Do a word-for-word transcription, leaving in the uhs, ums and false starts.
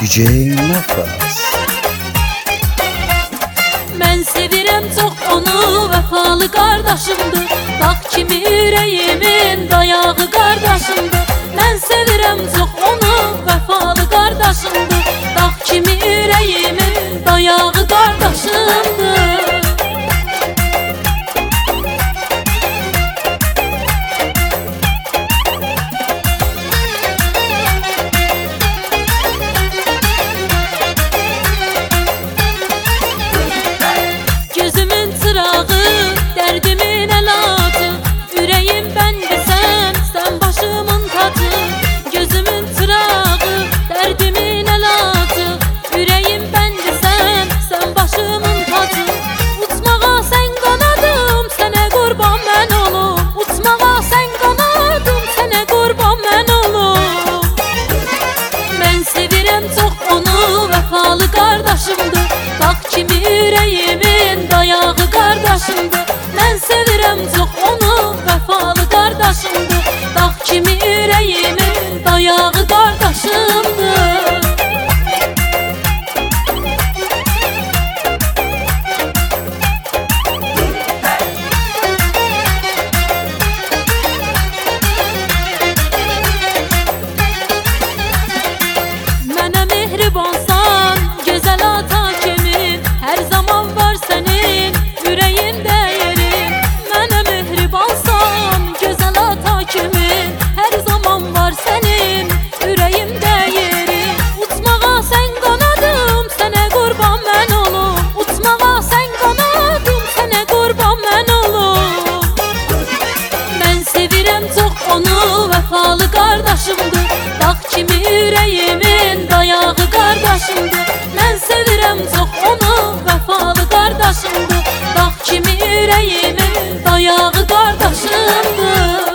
Düşeceğin nefes. Mən sevirəm çox onu, vəfalı qardaşımdır. Bax kimi ürəyimin dayağı qardaşımdır. Mən sevirəm çox onu, vəfalı qardaşımdır. Bax kimi ürəyimin dayağı qardaşımdır. Gözümün çırağı, derdimin əlacı. Ürəyim bəndisən, sən başımın tacı. Gözümün çırağı, derdimin əlacı. Ürəyim bəndisən, sən başımın tacı. Uçmağa sən qanadım, sənə qurban mən olum. Uçmağa sən qanadım, sənə qurban mən olum. Mən sevirəm çox onu, vəfalı qardaşımdır. Bax kimi ürəyimin dayağı qardaşımdır. Mən sevirəm çox onu, vəfalı qardaşımdır. Bax kimi ürəyimin dayağı qardaşımdır. Mənə mehribansan, gözəl ata kimi. Hər zaman var sənin ürəyində yerin. Mənə mehribansan, gözəl ata kimi. Hər zaman var sənin ürəyimdə yerin. Uçmağa sən qanadım, sənə qurban mən olum. Uçmağa sən qanadım, sənə qurban mən olum. Mən sevirəm çox onu, vəfalı qardaşımdır. Bax kimi ürəyimin dayağı qardaşımdır. Mən sevirəm çox onu, vəfalı qardaşımdır. Bax kimi ürəyimin dayağı qardaşımdır.